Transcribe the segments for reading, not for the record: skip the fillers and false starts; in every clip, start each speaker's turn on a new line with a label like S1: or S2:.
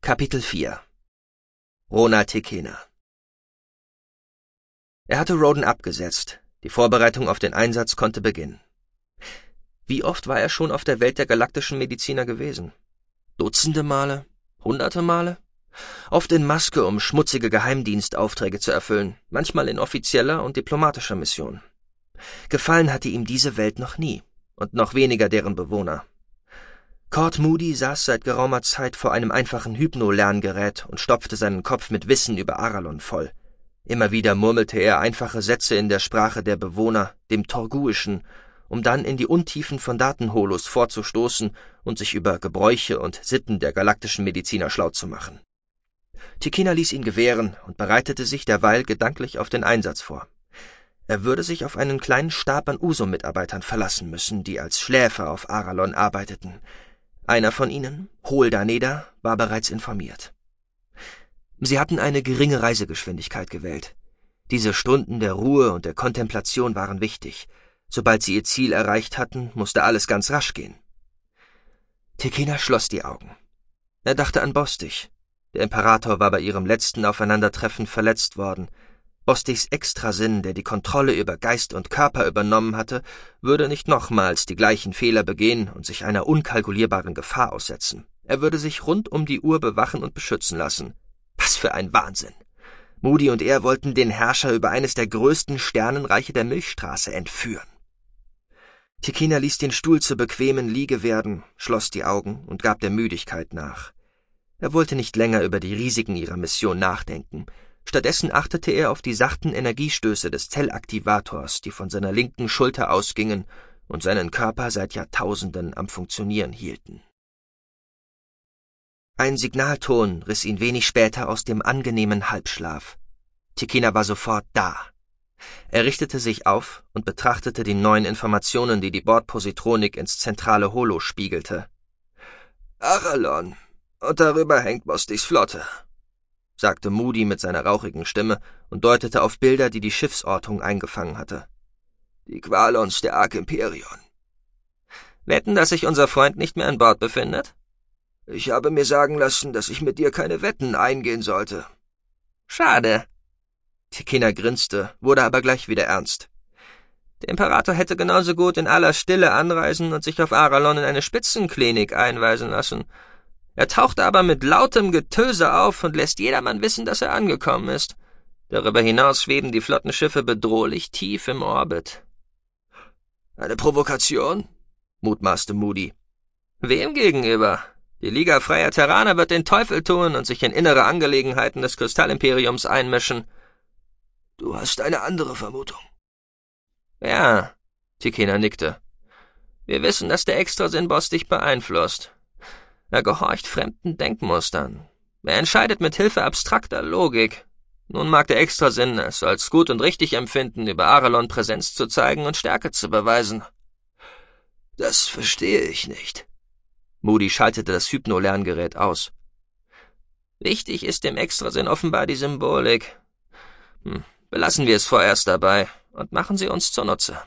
S1: Kapitel 4 Rona Tekena. Er hatte Roden abgesetzt. Die Vorbereitung auf den Einsatz konnte beginnen. Wie oft war er schon auf der Welt der galaktischen Mediziner gewesen? Dutzende Male? Hunderte Male? Oft in Maske, um schmutzige Geheimdienstaufträge zu erfüllen, manchmal in offizieller und diplomatischer Mission. Gefallen hatte ihm diese Welt noch nie, und noch weniger deren Bewohner. Cord Moody saß seit geraumer Zeit vor einem einfachen Hypno-Lerngerät und stopfte seinen Kopf mit Wissen über Aralon voll. Immer wieder murmelte er einfache Sätze in der Sprache der Bewohner, dem Torguischen, um dann in die Untiefen von Datenholos vorzustoßen und sich über Gebräuche und Sitten der galaktischen Mediziner schlau zu machen. Tekena ließ ihn gewähren und bereitete sich derweil gedanklich auf den Einsatz vor. Er würde sich auf einen kleinen Stab an Uso-Mitarbeitern verlassen müssen, die als Schläfer auf Aralon arbeiteten. Einer von ihnen, Hol Daneda, war bereits informiert. Sie hatten eine geringe Reisegeschwindigkeit gewählt. Diese Stunden der Ruhe und der Kontemplation waren wichtig. Sobald sie ihr Ziel erreicht hatten, musste alles ganz rasch gehen. Tekena schloss die Augen. Er dachte an Bostich. Der Imperator war bei ihrem letzten Aufeinandertreffen verletzt worden. Bostichs Extrasinn, der die Kontrolle über Geist und Körper übernommen hatte, würde nicht nochmals die gleichen Fehler begehen und sich einer unkalkulierbaren Gefahr aussetzen. Er würde sich rund um die Uhr bewachen und beschützen lassen. Was für ein Wahnsinn! Moody und er wollten den Herrscher über eines der größten Sternenreiche der Milchstraße entführen. Tekena ließ den Stuhl zur bequemen Liege werden, schloss die Augen und gab der Müdigkeit nach. Er wollte nicht länger über die Risiken ihrer Mission nachdenken. Stattdessen achtete er auf die sachten Energiestöße des Zellaktivators, die von seiner linken Schulter ausgingen und seinen Körper seit Jahrtausenden am Funktionieren hielten. Ein Signalton riss ihn wenig später aus dem angenehmen Halbschlaf. Tekena war sofort da. Er richtete sich auf und betrachtete die neuen Informationen, die die Bordpositronik ins zentrale Holo spiegelte. »Aralon, und darüber hängt Bostichs Flotte«, sagte Moody mit seiner rauchigen Stimme und deutete auf Bilder, die die Schiffsortung eingefangen hatte. »Die Qualons der Ark Imperion.« »Wetten, dass sich unser Freund nicht mehr an Bord befindet?« »Ich habe mir sagen lassen, dass ich mit dir keine Wetten eingehen sollte.« »Schade.« Tekena grinste, wurde aber gleich wieder ernst. Der Imperator hätte genauso gut in aller Stille anreisen und sich auf Aralon in eine Spitzenklinik einweisen lassen. Er tauchte aber mit lautem Getöse auf und lässt jedermann wissen, dass er angekommen ist. Darüber hinaus schweben die Flottenschiffe bedrohlich tief im Orbit. »Eine Provokation?« mutmaßte Moody. »Wem gegenüber? Die Liga freier Terraner wird den Teufel tun und sich in innere Angelegenheiten des Kristallimperiums einmischen.« »Du hast eine andere Vermutung?« »Ja«, Tekena nickte. »Wir wissen, dass der Extrasinn Bostich beeinflusst. Er gehorcht fremden Denkmustern. Er entscheidet mit Hilfe abstrakter Logik. Nun mag der Extrasinn es als gut und richtig empfinden, über Aralon Präsenz zu zeigen und Stärke zu beweisen.« »Das verstehe ich nicht.« Moody schaltete das Hypno-Lerngerät aus. »Wichtig ist dem Extrasinn offenbar die Symbolik. Belassen wir es vorerst dabei und machen sie uns zunutze.«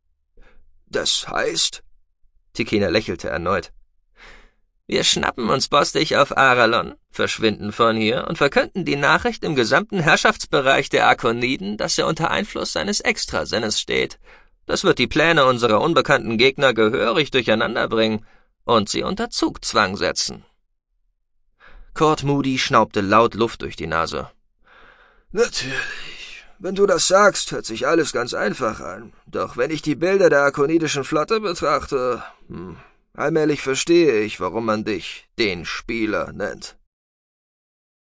S1: »Das heißt?« Tekena lächelte erneut. »Wir schnappen uns Bostich auf Aralon, verschwinden von hier und verkünden die Nachricht im gesamten Herrschaftsbereich der Arkoniden, dass er unter Einfluss seines Extrasinnes steht. Das wird die Pläne unserer unbekannten Gegner gehörig durcheinander bringen und sie unter Zugzwang setzen.« Cord Moody schnaubte laut Luft durch die Nase. »Natürlich. Wenn du das sagst, hört sich alles ganz einfach an. Doch wenn ich die Bilder der arkonidischen Flotte betrachte, allmählich verstehe ich, warum man dich den Spieler nennt.«